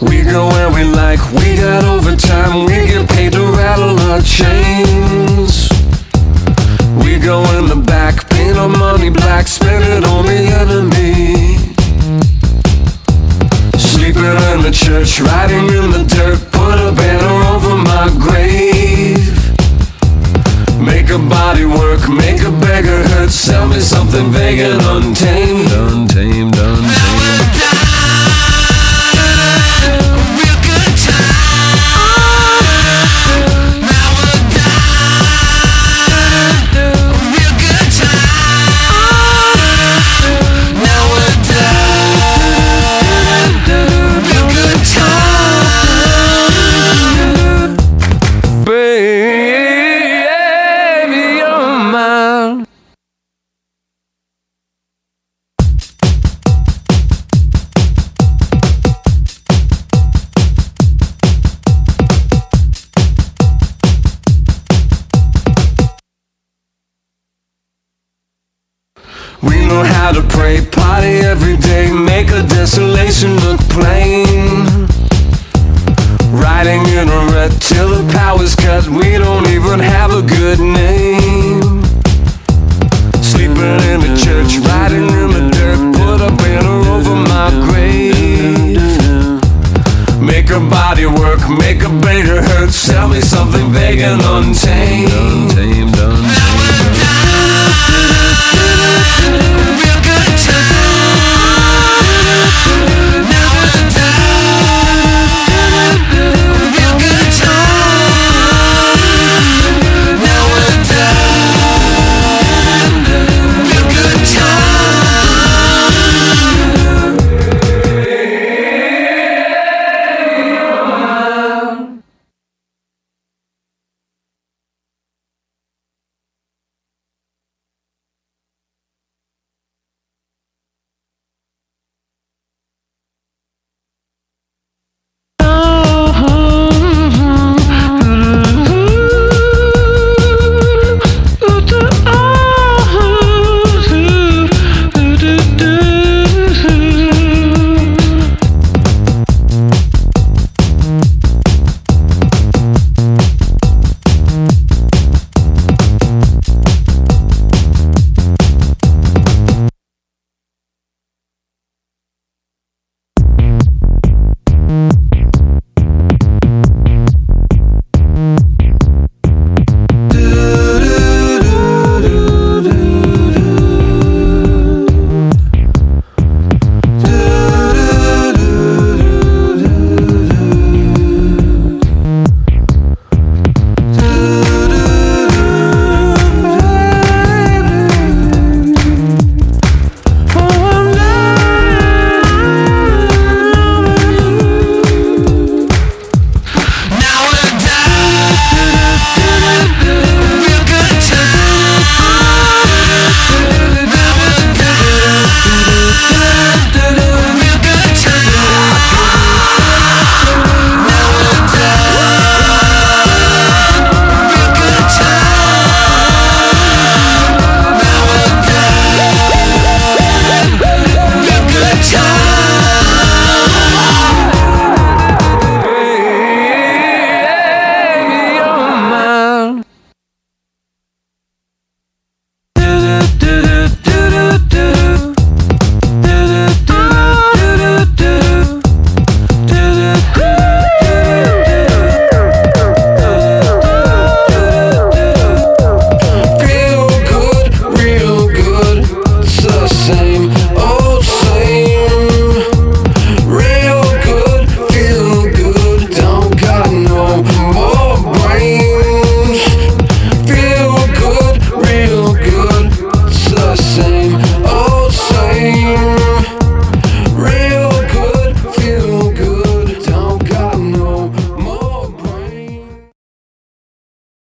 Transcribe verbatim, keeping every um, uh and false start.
We go where we like, we got overtime, we get paid to rattle our chains. We go in the back, paint our money black, spend it on the enemy. Sleeping in the church, riding in the dirt, put a banner over my grave. Make a body work, make a beggar hurt, sell me something vague and untamed. Untamed, untamed. We know how to pray, party every day, make a desolation look plain. Riding in a rut till the power's cut, we don't even have a good name. Sleeping in the church, riding in the dirt, put a banner over my grave. Make a body work, make a beggar hurt, sell me something vague and untamed. Untamed, untamed. Real good time. Now we're done. Real good time. Now we're done. Real good time. Real good, real good, it's the same.